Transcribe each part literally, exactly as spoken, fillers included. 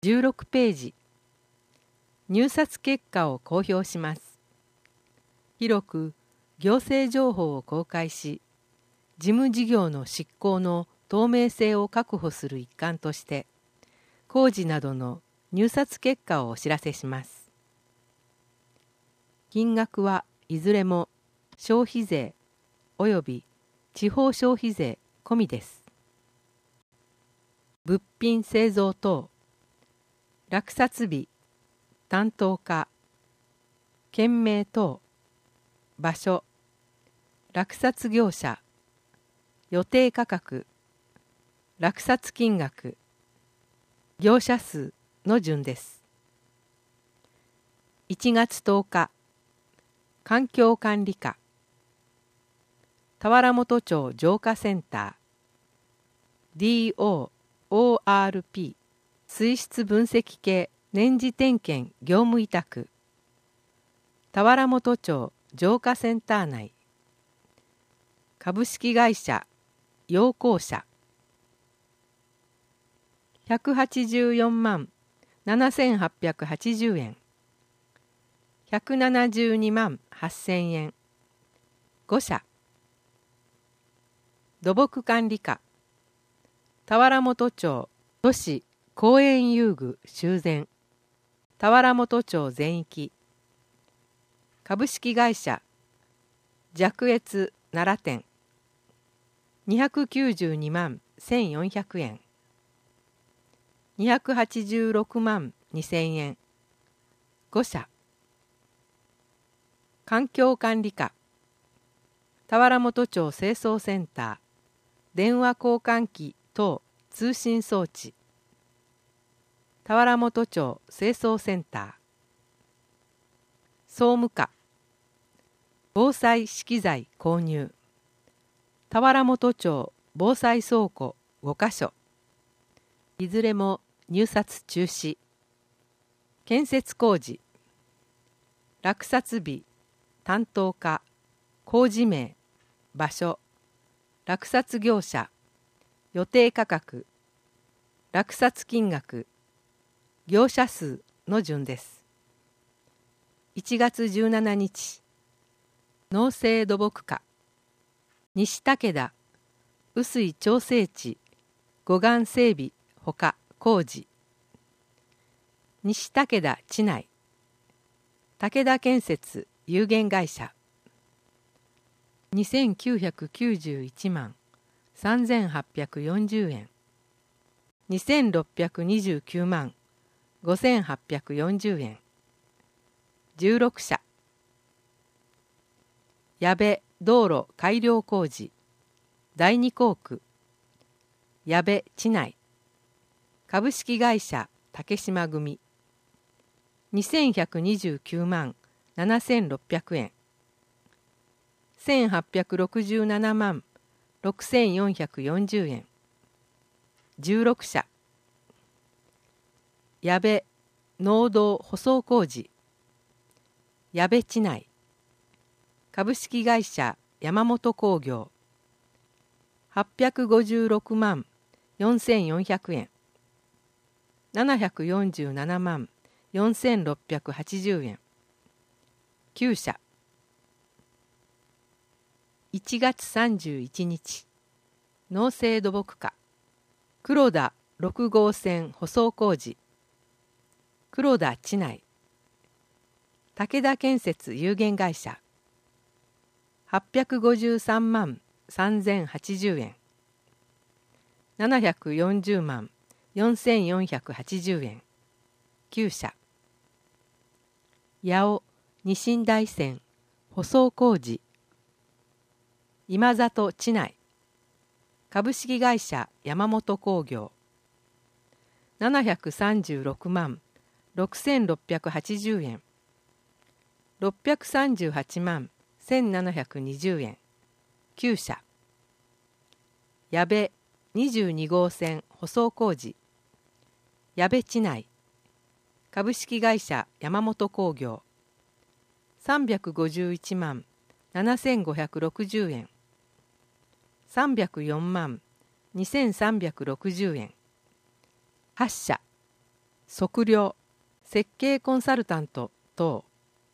じゅうろくページ、入札結果を公表します。広く行政情報を公開し、事務事業の執行の透明性を確保する一環として、工事などの入札結果をお知らせします。金額はいずれも消費税及び地方消費税込みです。物品製造等、落札日、担当課、件名等、場所、落札業者、予定価格、落札金額、業者数の順です。いちがつとおか、環境管理課、田原本町浄化センター、ディーオーオーアールピー 水質分析系年次点検業務委託、田原本町浄化センター内、株式会社陽光社、ひゃくはちじゅうよんまんななせんはっぴゃくはちじゅうえん、ひゃくななじゅうにまんはっせんえん、ご社、土木管理課、田原本町都市公園遊具修繕、田原本町全域、株式会社弱越奈良店、にひゃくきゅうじゅうにまんせんよんひゃくえん、にひゃくはちじゅうろくまんにせんえん、ご社、環境管理課、田原本町清掃センター、電話交換機等通信装置、田原本町清掃センター、総務課、防災資機材購入、田原本町防災倉庫ごかしょ、いずれも入札中止。建設工事、落札日、担当課、工事名、場所、落札業者、予定価格、落札金額、業者数の順です。いちがつじゅうしちにち、農政土木課、西武田、雨水調整池、護岸整備ほか工事、西武田地内、武田建設有限会社、にせんきゅうひゃくきゅうじゅういちまんさんぜんはっぴゃくよんじゅうえん、にせんろっぴゃくにじゅうきゅうまんごせんはっぴゃくよんじゅうえん、じゅうろく社、矢部道路改良工事、第二工区、矢部地内、株式会社竹島組、にせんひゃくにじゅうきゅうまんななせんろっぴゃくえん、せんはっぴゃくろくじゅうななまんろくせんよんひゃくよんじゅうえん、じゅうろく社、矢部農道舗装工事、矢部地内、株式会社山本工業、はっぴゃくごじゅうろくまんよんせんよんひゃくえん、ななひゃくよんじゅうななまんよんせんろっぴゃくはちじゅうえん、きゅう社、いちがつさんじゅういちにち、農政土木課、黒田ろくごう線舗装工事、黒田地内、武田建設有限会社、はっぴゃくごじゅうさんまんさんぜんはちじゅうえん、ななひゃくよんじゅうまんよんせんよんひゃくはちじゅうえん、きゅう社、八尾二寝台線舗装工事、今里地内、株式会社山本工業、ななひゃくさんじゅうろくまんろくせんろっぴゃくはちじゅうえん、ろっぴゃくさんじゅうはちまんせんななひゃくにじゅうえん、きゅう社、矢部にじゅうにごう線舗装工事、矢部地内、株式会社山本工業、さんびゃくごじゅういちまんななせんごひゃくろくじゅうえん、さんびゃくよんまんにせんさんびゃくろくじゅうえん、はち社、 測量、設計コンサルタント等。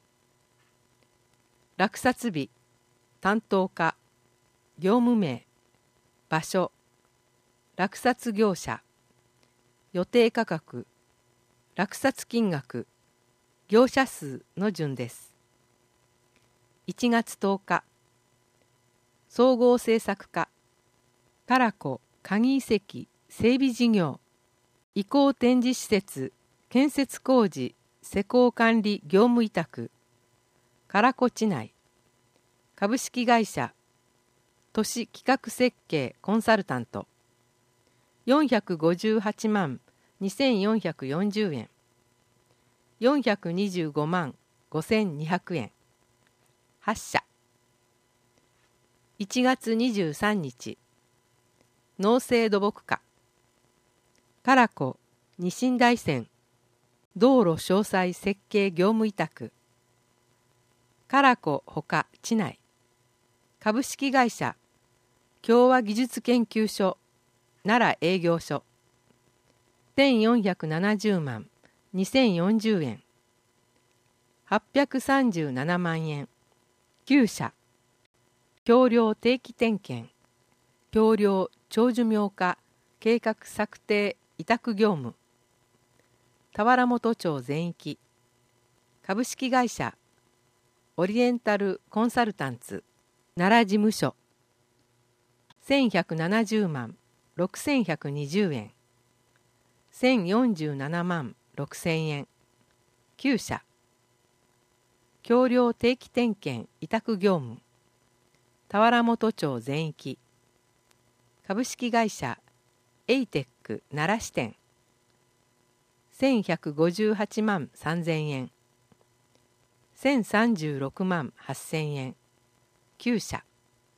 落札日、担当課、業務名、場所、落札業者、予定価格、落札金額、業者数の順です。いちがつとおか、総合制作課、唐子鍵遺跡整備事業、移行展示施設建設工事施工管理業務委託、唐子地内、株式会社都市企画設計コンサルタント、よんひゃくごじゅうはちまんにせんよんひゃくよんじゅうえん、よんひゃくにじゅうごまんごせんにひゃくえん、発社。いちがつにじゅうさんにち、農政土木課、唐子二寝台線道路詳細設計業務委託、唐子ほか地内、株式会社共和技術研究所奈良営業所、せんよんひゃくななじゅうまんにせんよんじゅうえん、はっぴゃくさんじゅうななまんえん、きゅう社、橋梁定期点検、橋梁長寿命化計画策定委託業務、田原本町全域、株式会社オリエンタルコンサルタンツ奈良事務所、せんひゃくななじゅうまんろくせんひゃくにじゅうえん、せんよんじゅうななまんろくせんえん、きゅう社、橋梁定期点検委託業務、田原本町全域、株式会社エイテック奈良支店、せんひゃくごじゅうはちまんさんぜんえん、せんさんじゅうろくまんはっせんえん、きゅう社、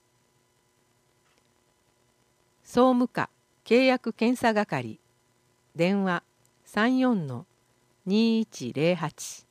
総務課契約検査係、電話 さんよんのにいちぜろはち。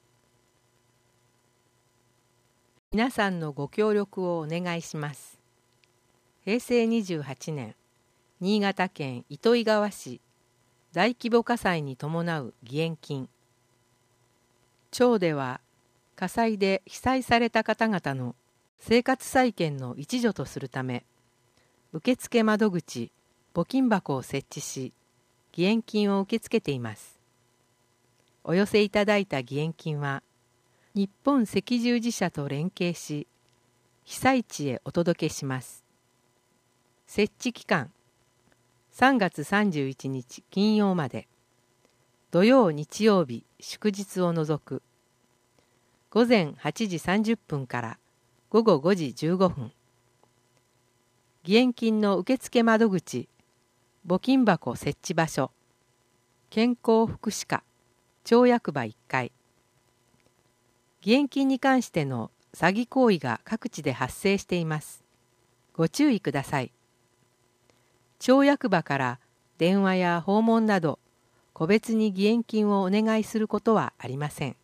皆さんのご協力をお願いします。へいせいにじゅうはちねん、新潟県糸魚川市大規模火災に伴う義援金。町では火災で被災された方々の生活再建の一助とするため、受付窓口募金箱を設置し、義援金を受け付けています。お寄せいただいた義援金は、日本赤十字社と連携し、被災地へお届けします。設置期間、さんがつさんじゅういちにち金曜まで、土曜日曜日祝日を除く、ごぜんはちじさんじゅっぷんからごごごじじゅうごふん。義援金の受付窓口、募金箱設置場所、健康福祉課、町役場いっかい。義援金に関しての詐欺行為が各地で発生しています。ご注意ください。町役場から電話や訪問など、個別に義援金をお願いすることはありません。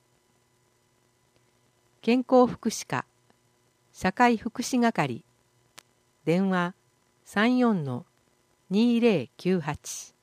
健康福祉課、社会福祉係、電話 さんよんのにぜろきゅうはち。